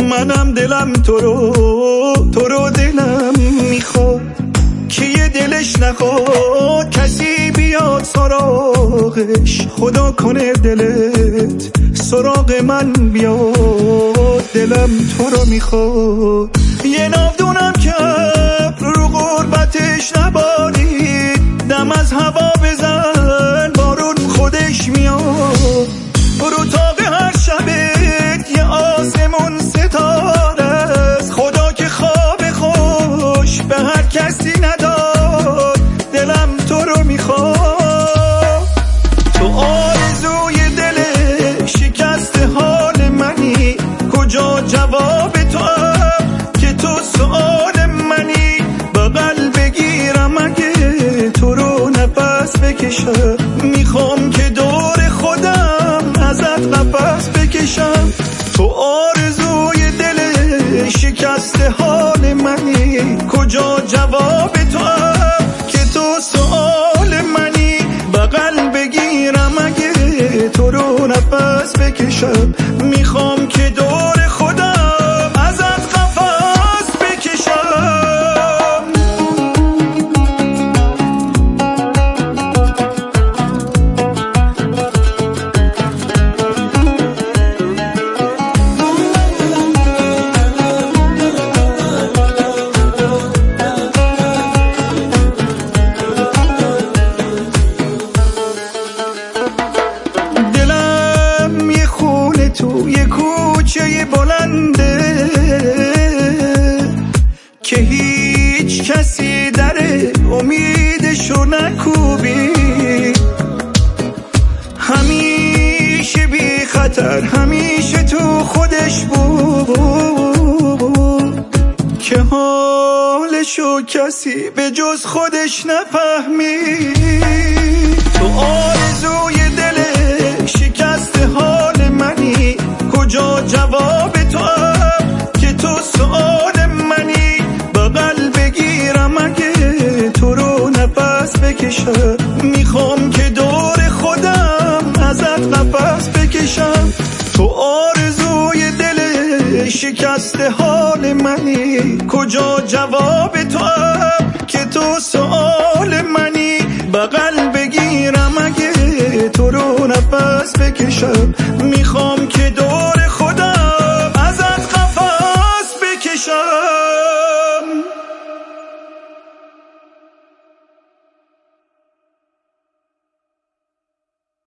منم دلم تو رو دلم میخواد که یه دلش نخواد کسی بیاد سراغش. خدا کنه دلت سراغ من بیاد، دلم تو رو میخواد. یه ناودونم که رو غربتش نبارید، دم از هوا بزن بارون خودش میاد. رو تاق هر شبت یه آسمون ستاره است، خدا که خواب خوش به هر کسی نداد، دلم تو رو میخواد. تو آرزوی دل شکست حال منی، کجا جواب تو که تو سؤال منی. بغل بگیرم اگه تو رو نفس بکشم، میخوام که دور خودم ازت نفس بکشم. تو آرزوی دل شکست حال منی، کجا جواب تو که تو سؤال منی. بغل بگیرم اگه تو رو نفس بکشم، میخوام که دور خودم ازت نفس بکشم. تو یه کوچه بلنده که هیچ کسی در امیدشو نکوبی، همیشه بی خطر همیشه تو خودش بود که حالشو کسی به جز خودش نفهمید. تو آرزوی دل شکست حال منی، کجا جواب تو که تو سؤال منی. بغل بگیرم اگه تو رو نفس بکشم، میخوام که دور خودم ازت نفس بکشم. تو آرزوی دل شکست حال منی، کجا جواب تو که تو سؤال منی. بغل بگیرم اگه تو رو نفس بکشم، میخوام